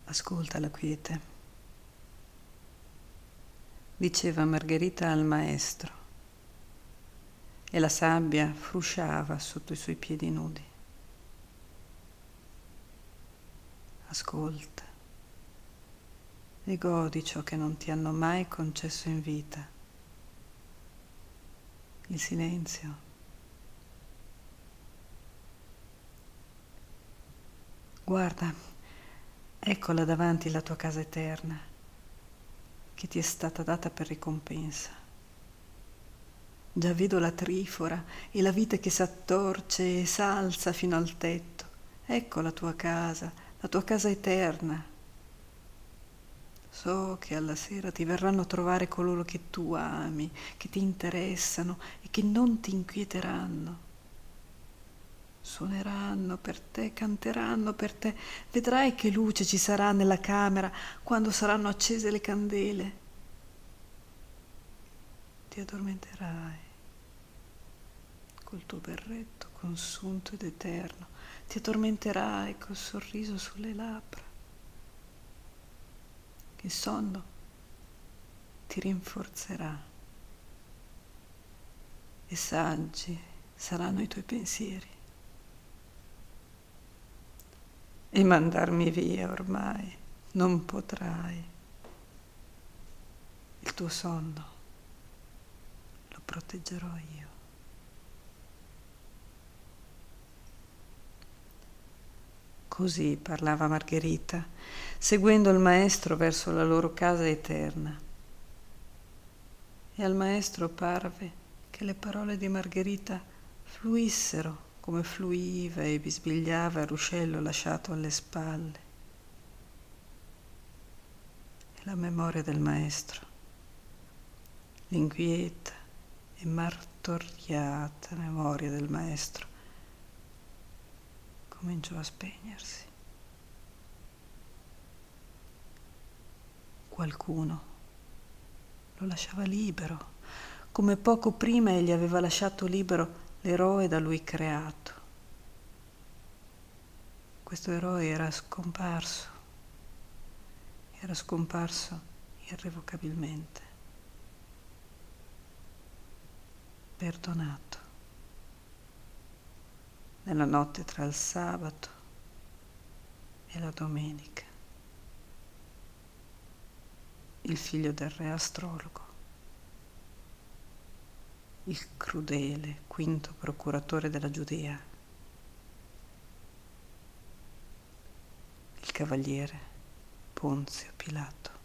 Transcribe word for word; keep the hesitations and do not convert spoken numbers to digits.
Ascolta la quiete, diceva Margherita al maestro, e la sabbia frusciava sotto i suoi piedi nudi. Ascolta e godi ciò che non ti hanno mai concesso in vita. Il silenzio. Guarda, eccola davanti la tua casa eterna, che ti è stata data per ricompensa. Già vedo la trifora e la vite che s'attorce e s'alza fino al tetto. Ecco la tua casa, la tua casa eterna. So che alla sera ti verranno a trovare coloro che tu ami, che ti interessano e che non ti inquieteranno. Suoneranno per te, canteranno per te. Vedrai che luce ci sarà nella camera quando saranno accese le candele. Ti addormenterai col tuo berretto consunto ed eterno. Ti addormenterai col sorriso sulle labbra. Il sonno ti rinforzerà e saggi saranno i tuoi pensieri. E mandarmi via ormai non potrai. Il tuo sonno lo proteggerò io. Così parlava Margherita, seguendo il maestro verso la loro casa eterna. E al maestro parve che le parole di Margherita fluissero come fluiva e bisbigliava il ruscello lasciato alle spalle. E la memoria del maestro, l'inquieta e martoriata memoria del maestro, cominciò a spegnersi. Qualcuno lo lasciava libero, come poco prima egli aveva lasciato libero l'eroe da lui creato. Questo eroe era scomparso, era scomparso irrevocabilmente, perdonato, nella notte tra il sabato e la domenica. Il figlio del re astrologo, il crudele quinto procuratore della Giudea, il cavaliere Ponzio Pilato.